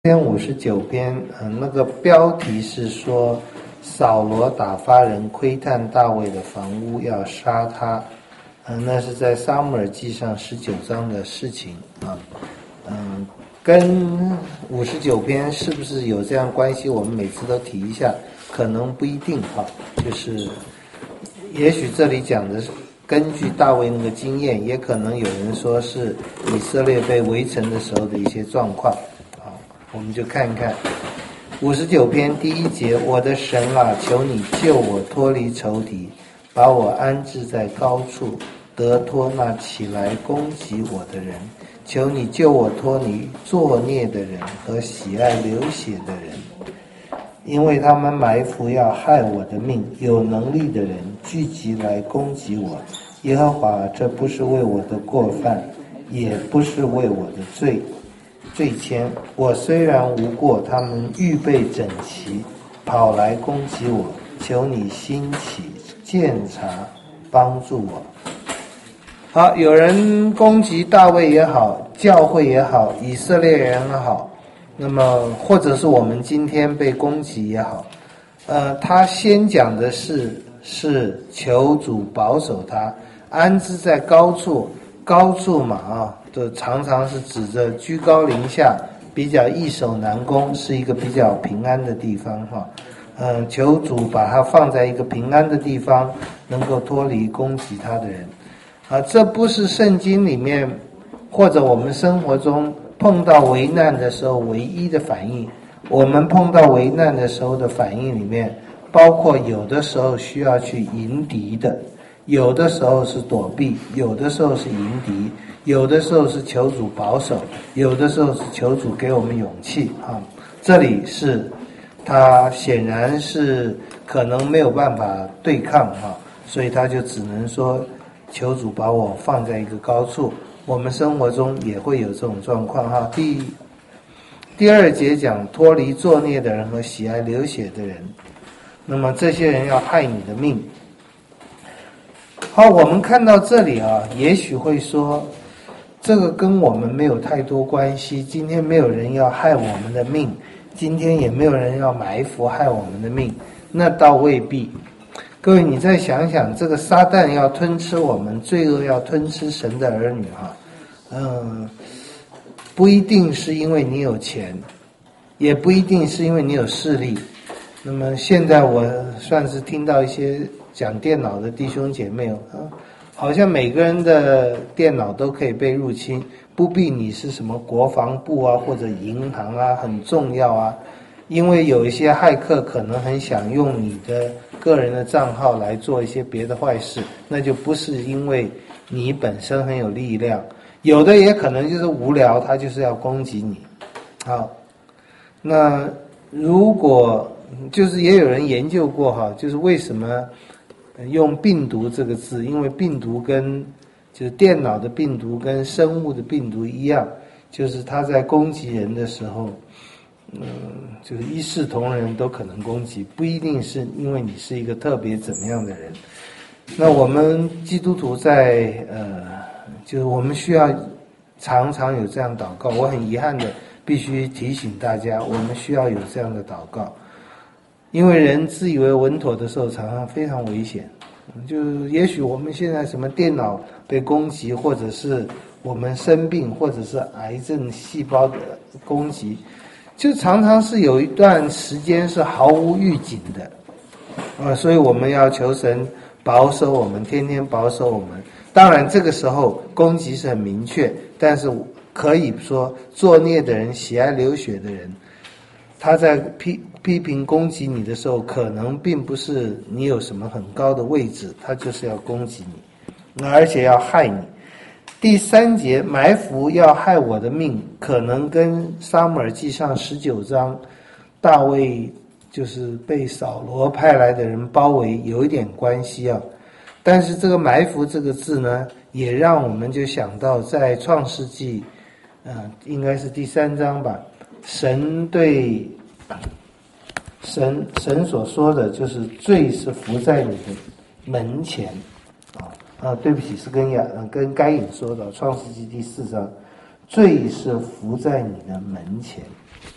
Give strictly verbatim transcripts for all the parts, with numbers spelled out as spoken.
篇五十九篇，嗯、呃，那个标题是说扫罗打发人窥探大卫的房屋，要杀他。嗯、呃，那是在撒母耳记上十九章的事情啊。嗯、呃，跟五十九篇是不是有这样关系？我们每次都提一下，可能不一定哈。就是，也许这里讲的是根据大卫那个经验，也可能有人说是以色列被围城的时候的一些状况。我们就看看五十九篇第一节，我的神啊，求你救我脱离仇敌，把我安置在高处，得脱那起来攻击我的人。求你救我脱离作孽的人和喜爱流血的人，因为他们埋伏要害我的命，有能力的人聚集来攻击我。耶和华，这不是为我的过犯，也不是为我的罪罪愆，我虽然无过，他们预备整齐，跑来攻击我。求你兴起鉴察，帮助我。好，有人攻击大卫也好，教会也好，以色列人也好，那么或者是我们今天被攻击也好，呃，他先讲的是是求主保守他，安置在高处。高处嘛啊，就常常是指着居高临下，比较易守难攻，是一个比较平安的地方哈。嗯，求主把它放在一个平安的地方，能够脱离攻击他的人。啊，这不是圣经里面或者我们生活中碰到危难的时候唯一的反应。我们碰到危难的时候的反应里面，包括有的时候需要去迎敌的。有的时候是躲避，有的时候是迎敌，有的时候是求主保守，有的时候是求主给我们勇气啊。这里是他显然是可能没有办法对抗啊，所以他就只能说求主把我放在一个高处。我们生活中也会有这种状况哈。第第二节讲脱离作孽的人和喜爱流血的人，那么这些人要害你的命。好，我们看到这里啊，也许会说这个跟我们没有太多关系，今天没有人要害我们的命，今天也没有人要埋伏害我们的命，那倒未必。各位你再想想，这个撒旦要吞吃我们，罪恶要吞吃神的儿女哈，嗯，不一定是因为你有钱，也不一定是因为你有势力。那么现在我算是听到一些讲电脑的弟兄姐妹啊，好像每个人的电脑都可以被入侵，不必你是什么国防部啊或者银行啊很重要啊，因为有一些骇客可能很想用你的个人的账号来做一些别的坏事，那就不是因为你本身很有力量，有的也可能就是无聊，他就是要攻击你。好，那如果就是也有人研究过哈，就是为什么用病毒这个字，因为病毒跟就是电脑的病毒跟生物的病毒一样，就是它在攻击人的时候，嗯，就是一视同仁都可能攻击，不一定是因为你是一个特别怎么样的人。那我们基督徒在呃，就是我们需要常常有这样祷告。我很遗憾的必须提醒大家，我们需要有这样的祷告。因为人自以为稳妥的时候，常常非常危险。就也许我们现在什么电脑被攻击，或者是我们生病，或者是癌症细胞的攻击，就常常是有一段时间是毫无预警的。啊，所以我们要求神保守我们，天天保守我们。当然这个时候攻击是很明确，但是可以说作孽的人，喜爱流血的人，他在批批评攻击你的时候，可能并不是你有什么很高的位置，他就是要攻击你，而且要害你。第三节，埋伏要害我的命，可能跟撒母耳记上十九章大卫就是被扫罗派来的人包围有一点关系啊。但是这个埋伏这个字呢，也让我们就想到在创世纪呃，应该是第三章吧，神对神神所说的就是罪是伏在你的门前啊啊，对不起，是跟亚跟该隐说的，创世纪第四章，罪是伏在你的门前。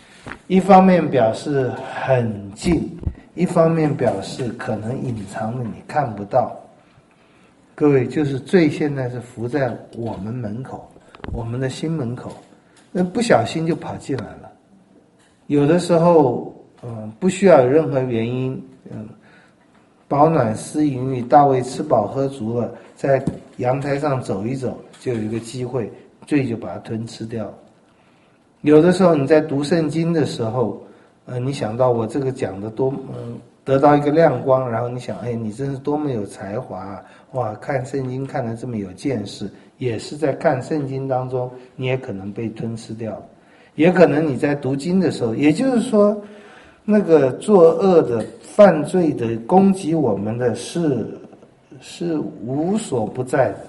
一方面表示很近，一方面表示可能隐藏的你看不到。各位，就是罪现在是伏在我们门口，我们的心门口，那不小心就跑进来了。有的时候，嗯，不需要有任何原因，嗯，饱暖思淫欲，大卫吃饱喝足了，在阳台上走一走，就有一个机会，罪就把它吞吃掉。有的时候你在读圣经的时候，呃，你想到我这个讲的多，嗯，得到一个亮光，然后你想，哎，你真是多么有才华啊！哇，看圣经看得这么有见识，也是在看圣经当中，你也可能被吞吃掉，也可能你在读经的时候，也就是说，那个作恶的、犯罪的、攻击我们的是是无所不在的，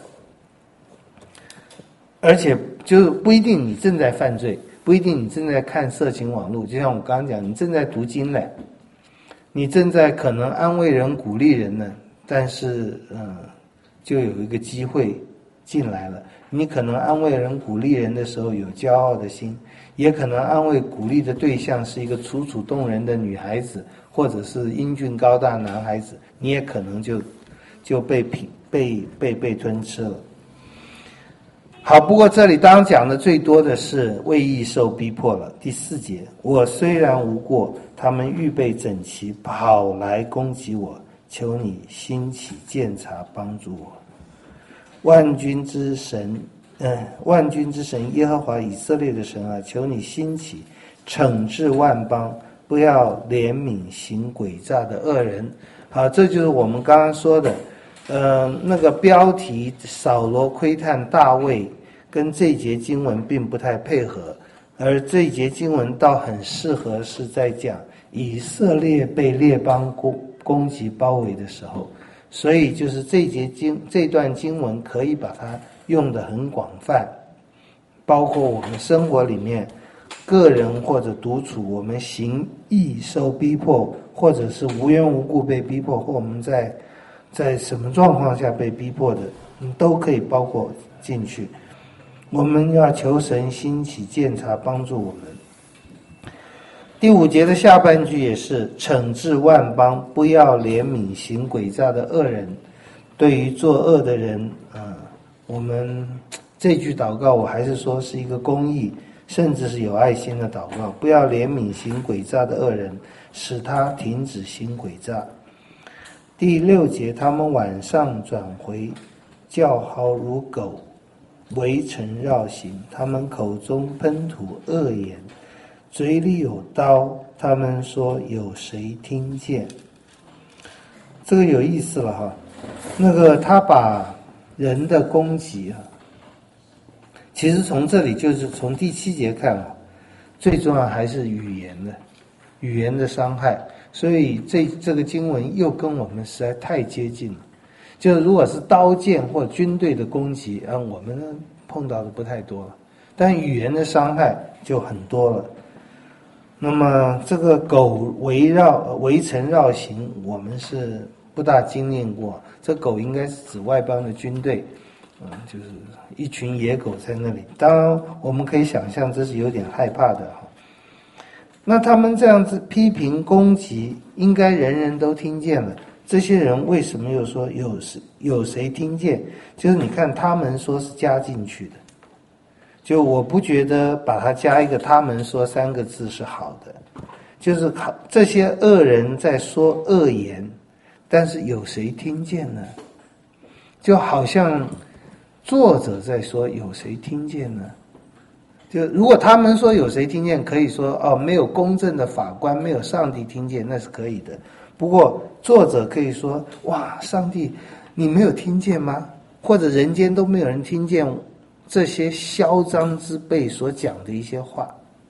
而且就是不一定你正在犯罪。不一定你正在看色情网络，就像我刚刚讲，你正在读经嘞，你正在可能安慰人、鼓励人呢，但是嗯，就有一个机会进来了。你可能安慰人、鼓励人的时候有骄傲的心，也可能安慰、鼓励的对象是一个楚楚动人的女孩子，或者是英俊高大男孩子，你也可能就就被品被被被吞吃了。好，不过这里当然讲的最多的是为义受逼迫了。第四节，我虽然无过，他们预备整齐，跑来攻击我，求你兴起鉴察，帮助我。万军之神，嗯，万军之神耶和华以色列的神啊，求你兴起，惩治万邦，不要怜悯行诡诈的恶人。好，这就是我们刚刚说的。呃，那个标题扫罗窥探大卫跟这一节经文并不太配合，而这一节经文倒很适合是在讲以色列被列邦攻攻击包围的时候，所以就是这一节经这段经文可以把它用得很广泛，包括我们生活里面个人或者独处，我们行义受逼迫，或者是无缘无故被逼迫，或我们在在什么状况下被逼迫的，都可以包括进去。我们要求神兴起鉴察，帮助我们。第五节的下半句也是惩治万邦，不要怜悯行诡诈的恶人。对于作恶的人，啊、呃，我们这句祷告我还是说是一个公义，甚至是有爱心的祷告。不要怜悯行诡诈的恶人，使他停止行诡诈。第六节，他们晚上转回，叫嚎如狗，围城绕行，他们口中喷吐恶言，嘴里有刀，他们说有谁听见？这个有意思了哈，那个他把人的攻击啊，其实从这里就是从第七节看啊，最重要还是语言的语言的伤害。所以这这个经文又跟我们实在太接近了。就是如果是刀剑或军队的攻击，啊，我们碰到的不太多了，但语言的伤害就很多了。那么这个狗围绕围城绕行，我们是不大经历过。这狗应该是指外邦的军队，嗯，就是一群野狗在那里。当然，我们可以想象这是有点害怕的哈。那他们这样子批评攻击，应该人人都听见了。这些人为什么又说有谁有谁听见？就是你看他们说是加进去的，就我不觉得把它加一个他们说三个字是好的，就是这些恶人在说恶言，但是有谁听见呢？就好像作者在说有谁听见呢？就如果他们说有谁听见，可以说哦，没有公正的法官，没有上帝听见，那是可以的。不过作者可以说，哇，上帝，你没有听见吗？或者人间都没有人听见这些嚣张之辈所讲的一些话。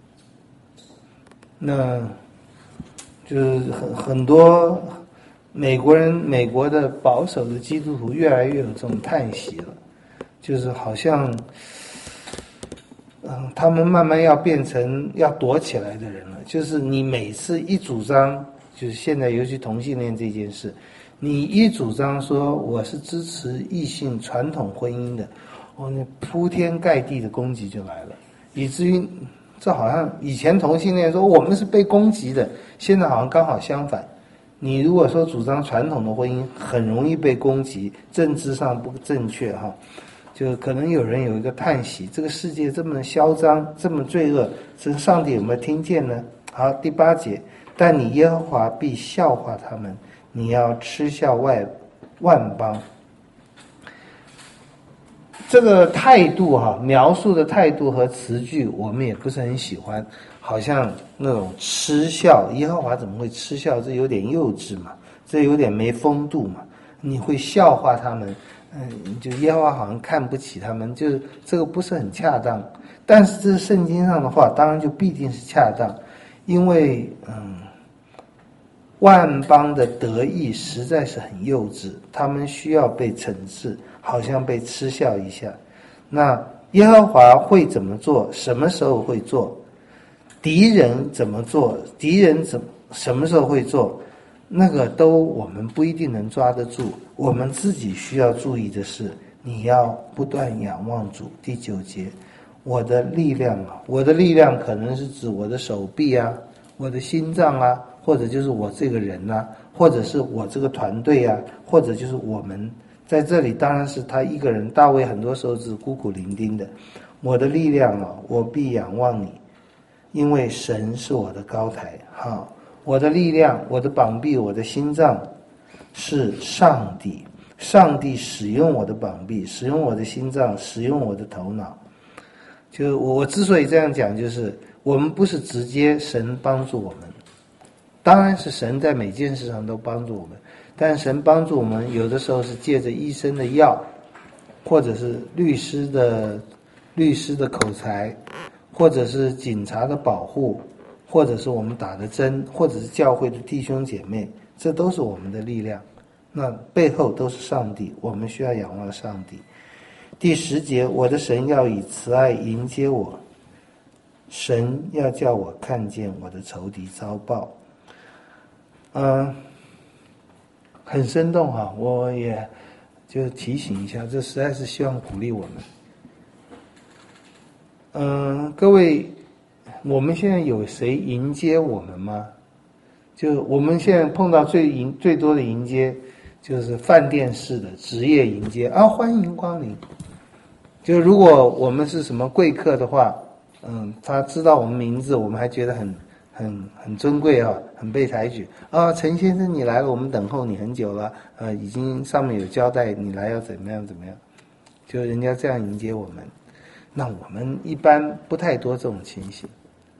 那就是很很多美国人，美国的保守的基督徒越来越有这种叹息了，就是好像嗯，他们慢慢要变成要躲起来的人了。就是你每次一主张，就是现在尤其同性恋这件事，你一主张说我是支持异性传统婚姻的，哦，那铺天盖地的攻击就来了，以至于这好像以前同性恋说我们是被攻击的，现在好像刚好相反。你如果说主张传统的婚姻，很容易被攻击，政治上不正确哈，就可能有人有一个叹息：这个世界这么嚣张，这么罪恶，这个上帝有没有听见呢？好，第八节，但你耶和华必笑话他们，你要嗤笑外万邦。这个态度哈，描述的态度和词句，我们也不是很喜欢，好像那种嗤笑，耶和华怎么会嗤笑？这有点幼稚嘛，这有点没风度嘛。你会笑话他们，嗯，就耶和华好像看不起他们，就是这个不是很恰当。但是这是圣经上的话，当然就必定是恰当，因为嗯，万邦的得意实在是很幼稚，他们需要被惩治。好像被嗤笑一下。那耶和华会怎么做？什么时候会做？敌人怎么做？敌人怎什么时候会做？那个都我们不一定能抓得住。我们自己需要注意的是，你要不断仰望主。第九节，我的力量啊，我的力量可能是指我的手臂啊，我的心脏啊，或者就是我这个人啊，或者是我这个团队啊，或者就是我们。在这里当然是他一个人，大卫很多时候是孤苦伶仃的。我的力量啊，我必仰望你，因为神是我的高台。好，我的力量，我的膀臂，我的心脏是上帝。上帝使用我的膀臂，使用我的心脏，使用我的头脑。就我之所以这样讲，就是我们不是直接神帮助我们，当然是神在每件事上都帮助我们。但神帮助我们，有的时候是借着医生的药，或者是律师的律师的口才，或者是警察的保护，或者是我们打的针，或者是教会的弟兄姐妹，这都是我们的力量。那背后都是上帝，我们需要仰望上帝。第十节，我的神要以慈爱迎接我，神要叫我看见我的仇敌遭报。嗯。很生动哈，我也就提醒一下，这实在是希望鼓励我们。嗯，各位，我们现在有谁迎接我们吗？就我们现在碰到最迎最多的迎接，就是饭店式的职业迎接啊，欢迎光临。就如果我们是什么贵客的话，嗯，他知道我们名字，我们还觉得很。很很尊贵啊，很被抬举啊！陈先生你来了，我们等候你很久了，呃，已经上面有交代你来要怎么样怎么样，就人家这样迎接我们。那我们一般不太多这种情形。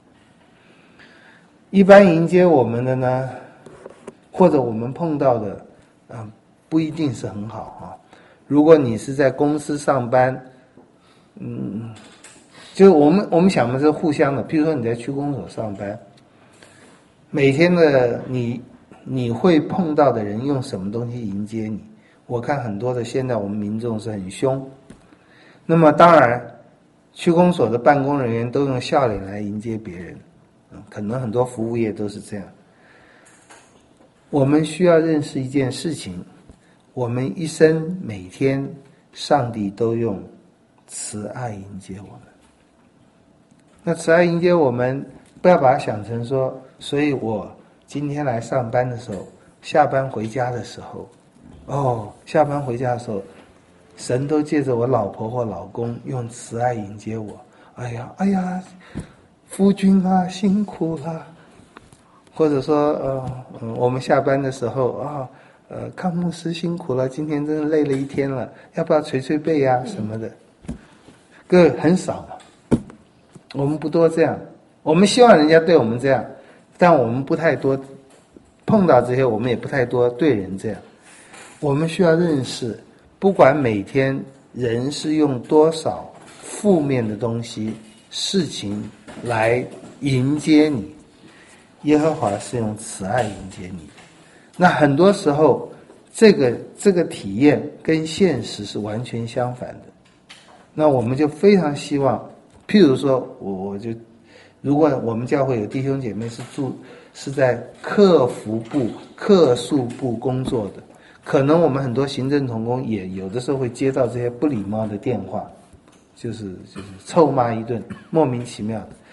一般迎接我们的呢，或者我们碰到的，嗯、呃，不一定是很好啊。如果你是在公司上班，嗯，就我们我们想的是互相的，譬如说你在区公所上班。每天的你，你会碰到的人用什么东西迎接你？我看很多的现在我们民众是很凶，那么当然，区公所的办公人员都用笑脸来迎接别人，嗯，可能很多服务业都是这样。我们需要认识一件事情，我们一生每天，上帝都用慈爱迎接我们。那慈爱迎接我们，不要把它想成说，所以我今天来上班的时候，下班回家的时候，哦，下班回家的时候，神都借着我老婆或老公用慈爱迎接我。哎呀，哎呀，夫君啊，辛苦了。或者说，呃，嗯，我们下班的时候啊，呃，康牧师辛苦了，今天真的累了一天了，要不要捶捶背呀、啊、什么的？各位很少嘛，我们不多这样。我们希望人家对我们这样，但我们不太多碰到这些，我们也不太多对人这样。我们需要认识，不管每天人是用多少负面的东西、事情来迎接你，耶和华是用慈爱迎接你。那很多时候，这个这个体验跟现实是完全相反的。那我们就非常希望，譬如说，我我就。如果我们教会有弟兄姐妹是住是在客服部、客诉部工作的，可能我们很多行政同工也有的时候会接到这些不礼貌的电话，就是就是臭骂一顿，莫名其妙的。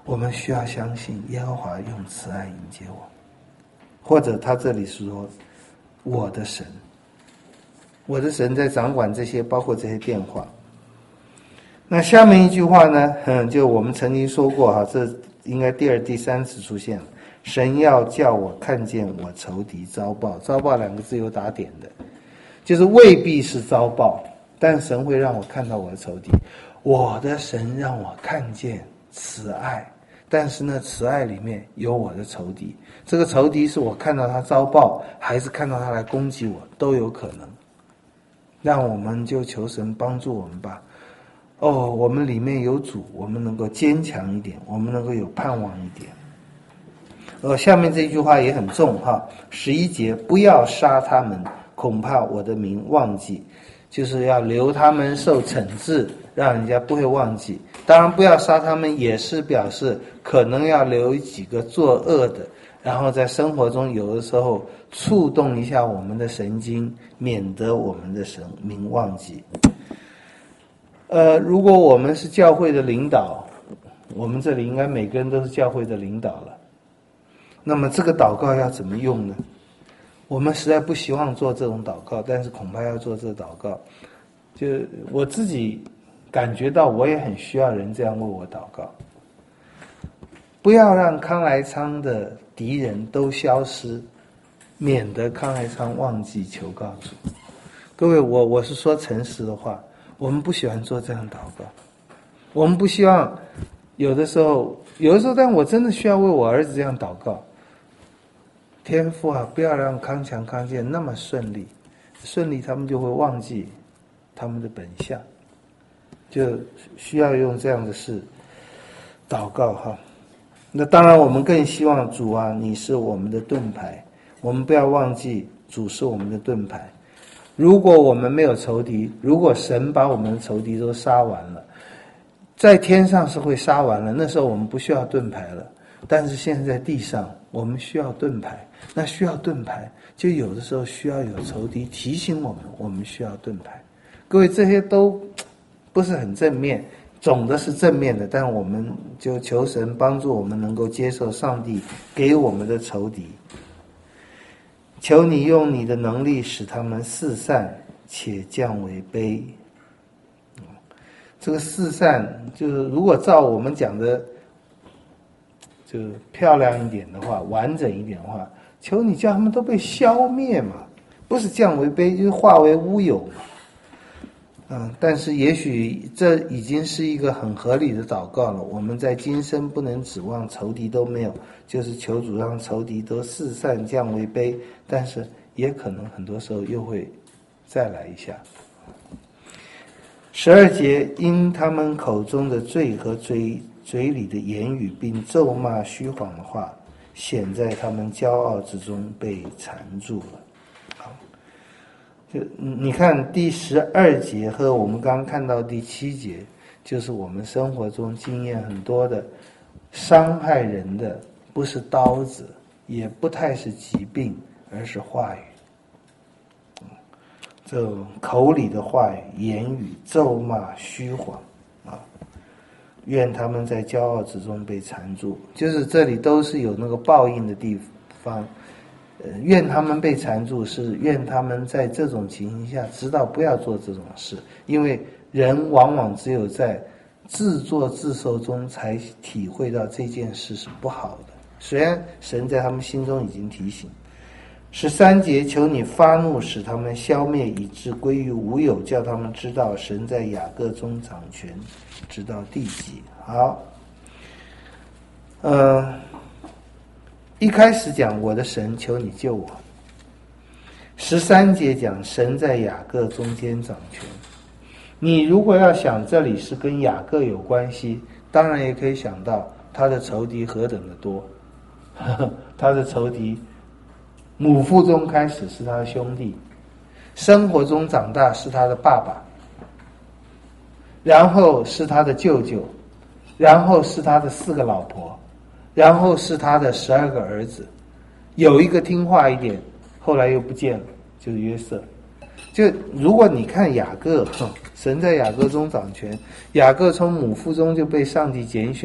我们需要相信耶和华用慈爱迎接我，或者他这里是说我的神，我的神在掌管这些，包括这些变化。那下面一句话呢，嗯，就我们曾经说过哈，这应该第二、第三次出现了。神要叫我看见我仇敌遭报，遭报两个字有打点的，就是未必是遭报，但神会让我看到我的仇敌。我的神让我看见慈爱，但是呢，慈爱里面有我的仇敌。这个仇敌是我看到他遭报，还是看到他来攻击我，都有可能。让我们就求神帮助我们吧。哦，我们里面有主，我们能够坚强一点，我们能够有盼望一点。呃，下面这句话也很重哈，十一节，不要杀他们，恐怕我的名忘记，就是要留他们受惩治，让人家不会忘记。当然，不要杀他们，也是表示可能要留几个作恶的，然后在生活中有的时候触动一下我们的神经，免得我们的神名忘记。呃，如果我们是教会的领导，我们这里应该每个人都是教会的领导了。那么这个祷告要怎么用呢？我们实在不希望做这种祷告，但是恐怕要做这个祷告。就我自己感觉到，我也很需要人这样为我祷告。不要让康来昌的敌人都消失，免得康来昌忘记求告主。各位，我我是说诚实的话，我们不喜欢做这样祷告。我们不希望有的时候，有的时候，但我真的需要为我儿子这样祷告。天父啊，不要让康强、康健那么顺利，顺利他们就会忘记他们的本相，就需要用这样的事祷告哈。那当然，我们更希望主啊，你是我们的盾牌，我们不要忘记主是我们的盾牌。如果我们没有仇敌，如果神把我们的仇敌都杀完了，在天上是会杀完了，那时候我们不需要盾牌了。但是现在在地上，我们需要盾牌。那需要盾牌，就有的时候需要有仇敌提醒我们，我们需要盾牌。各位，这些都不是很正面，总的是正面的，但我们就求神帮助我们能够接受上帝给我们的仇敌。求你用你的能力使他们四散，且降为卑。这个四散，就是如果照我们讲的就漂亮一点的话，完整一点的话，求你叫他们都被消灭嘛，不是降为卑，就是化为乌有嘛。嗯，但是也许这已经是一个很合理的祷告了。我们在今生不能指望仇敌都没有，就是求主让仇敌都四散降为卑，但是也可能很多时候又会再来一下。十二节，因他们口中的罪和嘴嘴里的言语，并咒骂虚谎的话，显在他们骄傲之中被缠住了。好，就你看第十二节和我们刚刚看到第七节，就是我们生活中经验很多的伤害人的，不是刀子，也不太是疾病，而是话语。这种口里的话语、言语、咒骂、虚谎啊，愿他们在骄傲之中被缠住。就是这里都是有那个报应的地方。呃，愿他们被缠住，是愿他们在这种情形下知道不要做这种事，因为人往往只有在自作自受中才体会到这件事是不好的。虽然神在他们心中已经提醒。十三节，求你发怒，使他们消灭，以致归于无有，叫他们知道神在雅各中掌权，直到地极。好，呃，一开始讲我的神，求你救我。十三节讲神在雅各中间掌权。你如果要想这里是跟雅各有关系，当然也可以想到他的仇敌何等的多，呵呵，他的仇敌母腹中开始是他的兄弟，生活中长大是他的爸爸，然后是他的舅舅，然后是他的四个老婆，然后是他的十二个儿子，有一个听话一点，后来又不见了，就是约瑟。就如果你看雅各，神在雅各中掌权，雅各从母腹中就被上帝拣选，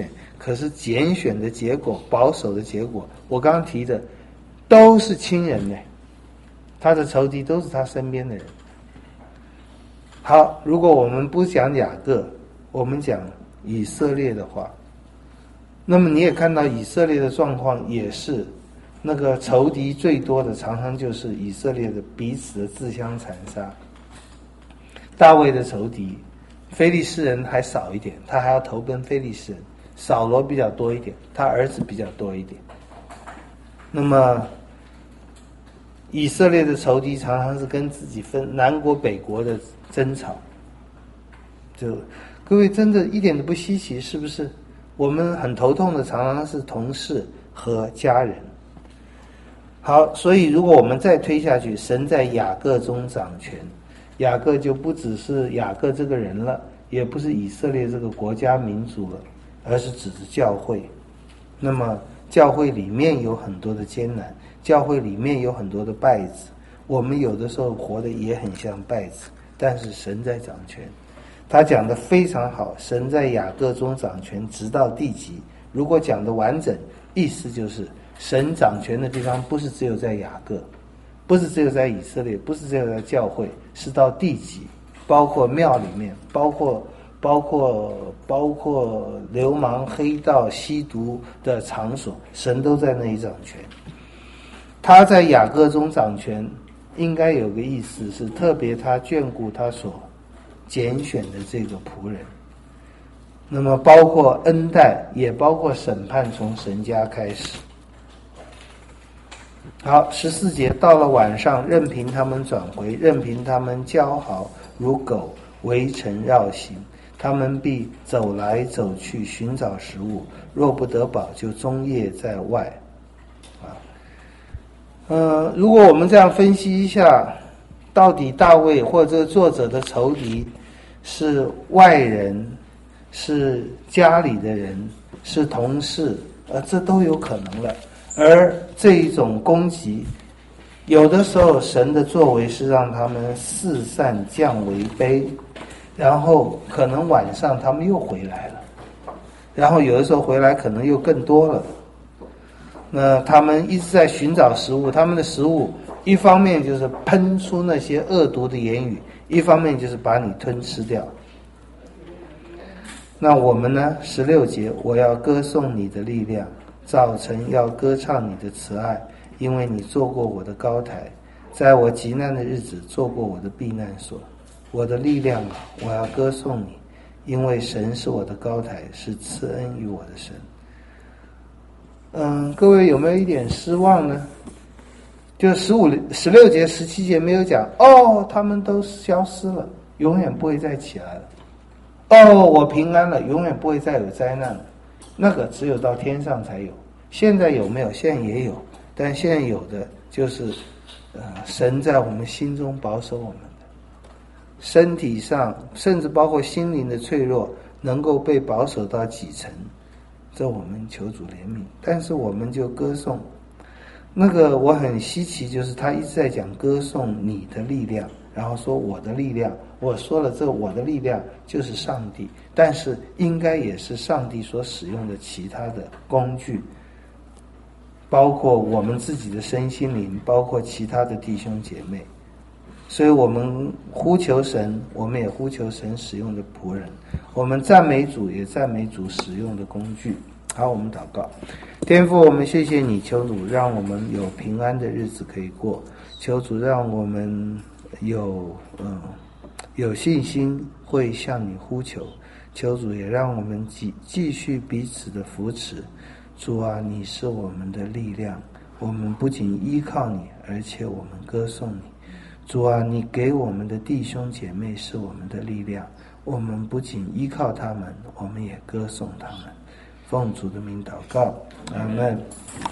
可是拣选的结果，保守的结果，我刚刚提的都是亲人呢，他的仇敌都是他身边的人。好，如果我们不讲雅各，我们讲以色列的话，那么你也看到以色列的状况也是，那个仇敌最多的常常就是以色列的彼此的自相残杀。大卫的仇敌非利士人还少一点，他还要投奔非利士人，扫罗比较多一点，他儿子比较多一点。那么以色列的仇敌常常是跟自己分南国北国的争吵，就各位真的一点都不稀奇，是不是？我们很头痛的常常是同事和家人。好，所以如果我们再推下去，神在雅各中掌权，雅各就不只是雅各这个人了，也不是以色列这个国家民族了，而是指着教会。那么教会里面有很多的艰难，教会里面有很多的败子，我们有的时候活得也很像败子，但是神在掌权。他讲得非常好，神在雅各中掌权直到地极。如果讲得完整，意思就是神掌权的地方不是只有在雅各，不是只有在以色列，不是只有在教会，是到地极，包括庙里面，包括包括包括流氓黑道吸毒的场所，神都在那里掌权。他在雅各中掌权应该有个意思，是特别他眷顾他所拣选的这个仆人，那么包括恩待，也包括审判，从神家开始。好，十四节，到了晚上，任凭他们转回，任凭他们骄豪如狗，围城绕行，他们必走来走去，寻找食物，若不得饱，就终夜在外。啊，呃，如果我们这样分析一下，到底大卫或者这个作者的仇敌是外人，是家里的人，是同事，呃，这都有可能了。而这一种攻击，有的时候神的作为是让他们四散降为卑，然后可能晚上他们又回来了，然后有的时候回来可能又更多了。那他们一直在寻找食物，他们的食物一方面就是喷出那些恶毒的言语，一方面就是把你吞吃掉。那我们呢？十六节，我要歌颂你的力量，早晨要歌唱你的慈爱，因为你做过我的高台，在我极难的日子做过我的避难所。我的力量啊，我要歌颂你，因为神是我的高台，是赐恩于我的神。嗯，各位有没有一点失望呢？就十五、十六节、十七节没有讲哦，他们都消失了，永远不会再起来了。哦，我平安了，永远不会再有灾难了。那个只有到天上才有，现在有没有？现在也有，但现在有的就是呃，神在我们心中保守我们的身体上，甚至包括心灵的脆弱，能够被保守到几成，这我们求主怜悯。但是我们就歌颂那个，我很稀奇，就是他一直在讲歌颂你的力量，然后说我的力量。我说了，这我的力量就是上帝，但是应该也是上帝所使用的其他的工具，包括我们自己的身心灵，包括其他的弟兄姐妹。所以我们呼求神，我们也呼求神使用的仆人，我们赞美主，也赞美主使用的工具。好，我们祷告。天父，我们谢谢你，求主让我们有平安的日子可以过，求主让我们有嗯有信心会向你呼求，求主也让我们继继续彼此的扶持。主啊，你是我们的力量，我们不仅依靠你，而且我们歌颂你。主啊，你给我们的弟兄姐妹是我们的力量，我们不仅依靠他们，我们也歌颂他们。奉主的名祷告，阿们。